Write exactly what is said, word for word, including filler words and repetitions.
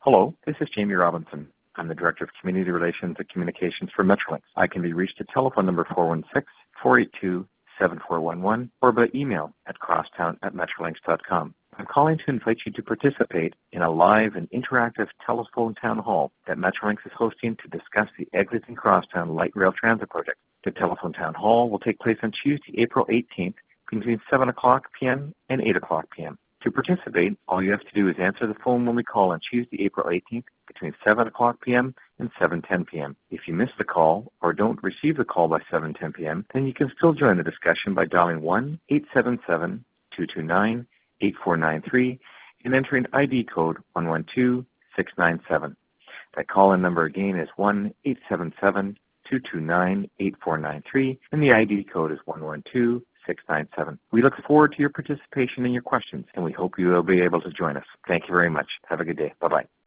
Hello, this is Jamie Robinson. I'm the Director of Community Relations and Communications for Metrolinx. I can be reached at telephone number four one six, four eight two, seven four one one or by email at crosstown at metrolinx dot com. I'm calling to invite you to participate in a live and interactive telephone town hall that Metrolinx is hosting to discuss the Exiting Crosstown Light Rail Transit Project. The telephone town hall will take place on Tuesday, April eighteenth, between seven o'clock p.m. and eight o'clock p.m. To participate, all you have to do is answer the phone when we call on Tuesday, April eighteenth, between seven o'clock p.m. and seven ten p.m. If you miss the call or don't receive the call by seven ten p.m., then you can still join the discussion by dialing one eight seven seven, two two nine, eight four nine three and entering I D code one one two six nine seven. That call-in number again is one eight seven seven, two two nine, eight four nine three and the I D code is one one two six nine seven. We look forward to your participation and your questions, and we hope you will be able to join us. Thank you very much. Have a good day. Bye-bye.